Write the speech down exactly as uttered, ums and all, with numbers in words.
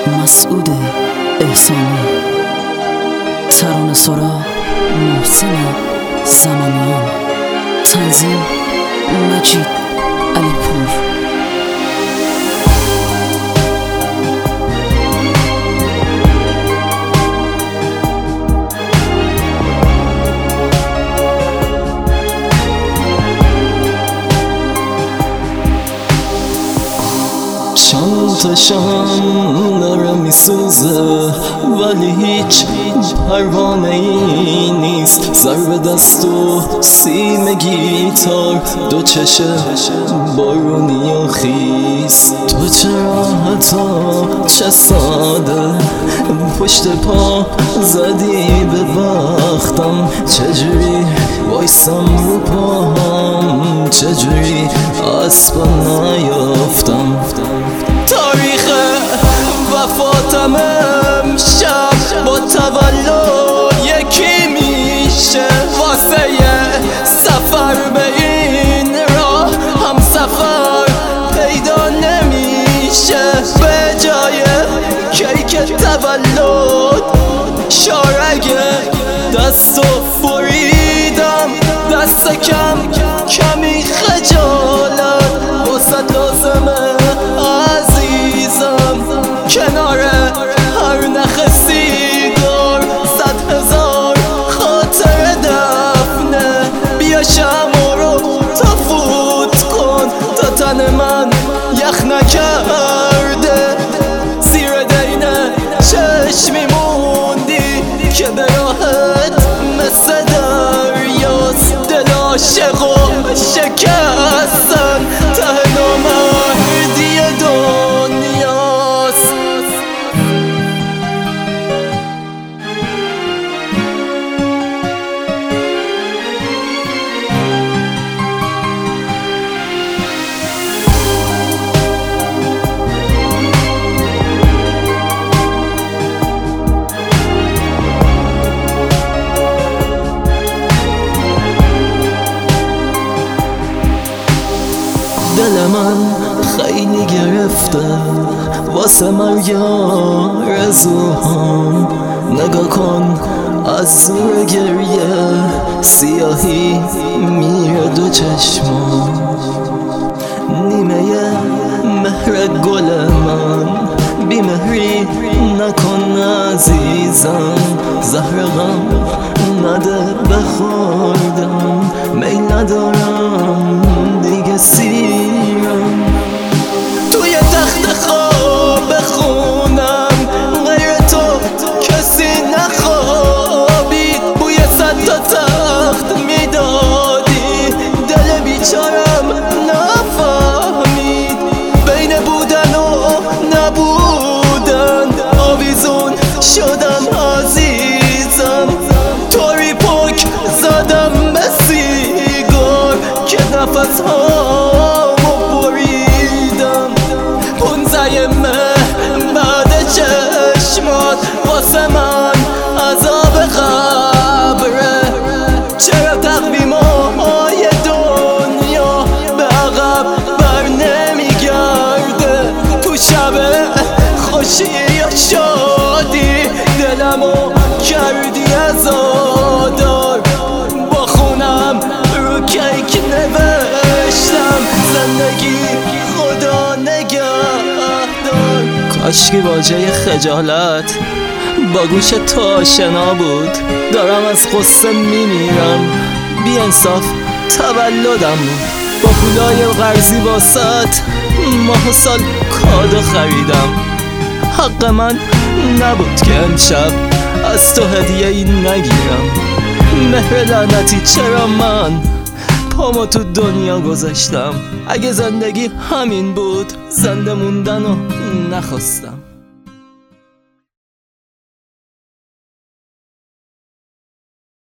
مسعود احسانی، ترانه سرا محسن زمانیان، تنظیم مجید علیپور. چشم داره میسوزه ولی هیچ پروانه ای نیست. ضرب دست و سیم گیتار، دو چشم بارونی و خیس. تو چرا حتی چه ساده پشت پا زدی به وقتم؟ چجوری وایسم رو پاهم؟ چجوری اسبا نیافتم؟ تاریخ وفاتم امشب با تولد یکی میشه. واسه سفر به این راه هم سفر پیدا نمیشه. به جای کیک تولد شارگه دستو بریدم، دست کم کمی خجالت واسه لازمه کنار هر نخ سیگار. صد هزار خاطر دفنه، بیا شمع رو تفوت کن تا تن من یخ نکرده. زیر دینه چشمی موندی که به راحت مثل دریاست. دل عاشق و شکستن ته نامردی دنیا. دل من خیلی گرفته واسه مرگ آرزوهام. نگاه کن از زور گریه سیاهی میره دو چشمام. نیمه مهر گل من بی مهری نکن عزیزم. زهر غم نده بخوردم، میل ندارم دیگه سیرم. توی تخت خواب بخونم غیر تو کسی نخوابید. بوی صد تا تخت میدادی، دل بیچارم نفهمید. بین بودن و نبودن آویزون شدم عزیزم. طوری پک زدم به سیگار که نفس هامو بریدم. پونزه مه بعد چشمات واسه من عذاب قبره. چرا تقویم‌های دنیا به عقب بر نمیگرده؟ تو شب خوشی یا شادی دلمو کردی عزادار. با خونم رو کیک نوشتم زندگی خدا نگهدار. کاشکی واژه خجالت با گوش تو آشنا بود. دارم از قصه میمیرم، بی انصاف تولدم بود. با پولای قرضی واسط ماه و سال کادو خریدم. حق من نبود که امشب از تو هدیه ای نگیرم. مهر لعنتی چرا من پامو تو دنیا گذاشتم؟ اگه زندگی همین بود زنده موندن رو نخواستم.